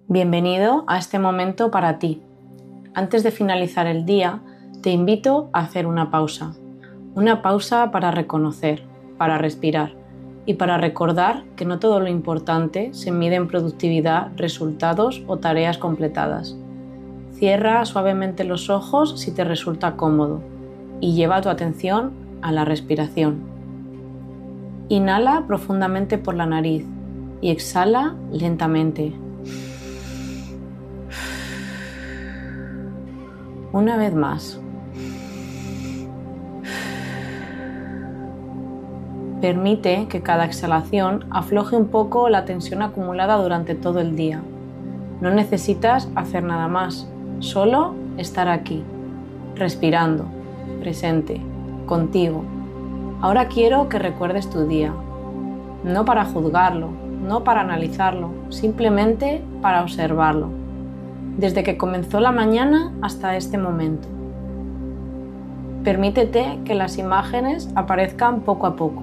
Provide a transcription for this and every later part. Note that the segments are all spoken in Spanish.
Bienvenido a este momento para ti. Antes de finalizar el día, te invito a hacer una pausa. Una pausa para reconocer, para respirar y para recordar que no todo lo importante se mide en productividad, resultados o tareas completadas. Cierra suavemente los ojos si te resulta cómodo y lleva tu atención a la respiración. Inhala profundamente por la nariz y exhala lentamente. Una vez más. Permite que cada exhalación afloje un poco la tensión acumulada durante todo el día. No necesitas hacer nada más, solo estar aquí, respirando, presente, contigo. Ahora quiero que recuerdes tu día, no para juzgarlo, no para analizarlo, simplemente para observarlo, desde que comenzó la mañana hasta este momento. Permítete que las imágenes aparezcan poco a poco.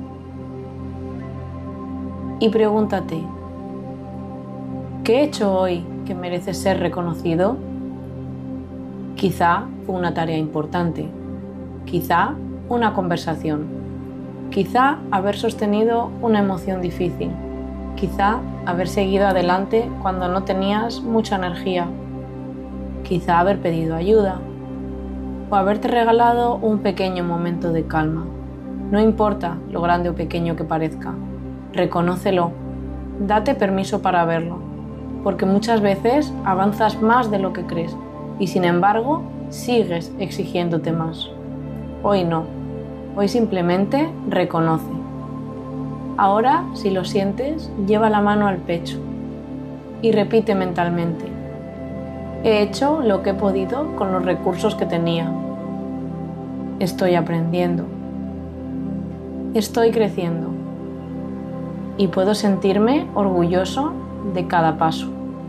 Y pregúntate, ¿qué he hecho hoy que merece ser reconocido? Quizá fue una tarea importante, quizá una conversación, quizá haber sostenido una emoción difícil, quizá haber seguido adelante cuando no tenías mucha energía, quizá haber pedido ayuda o haberte regalado un pequeño momento de calma. No importa lo grande o pequeño que parezca, reconócelo, date permiso para verlo, porque muchas veces avanzas más de lo que crees y sin embargo sigues exigiéndote más. Hoy no, hoy simplemente reconoce. Ahora, si lo sientes, lleva la mano al pecho y repite mentalmente: he hecho lo que he podido con los recursos que tenía. Estoy aprendiendo. Estoy creciendo. Y puedo sentirme orgulloso de cada paso.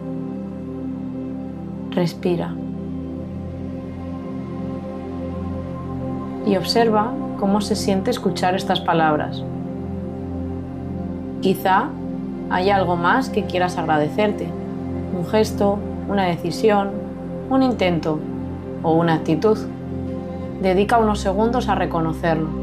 Respira. Y observa cómo se siente escuchar estas palabras. Quizá haya algo más que quieras agradecerte. Un gesto, una decisión, un intento o una actitud. Dedica unos segundos a reconocerlo.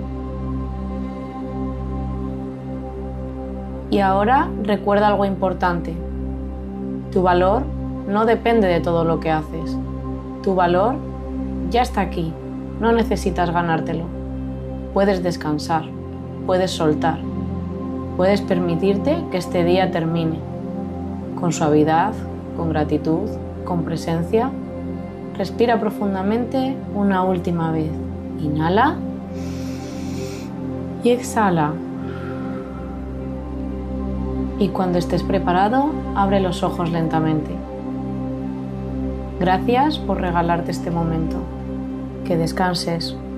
Y ahora recuerda algo importante. Tu valor no depende de todo lo que haces. Tu valor ya está aquí. No necesitas ganártelo. Puedes descansar, puedes soltar, puedes permitirte que este día termine. Con suavidad, con gratitud, con presencia. Respira profundamente una última vez. Inhala y exhala. Y cuando estés preparado, abre los ojos lentamente. Gracias por regalarte este momento. Que descanses.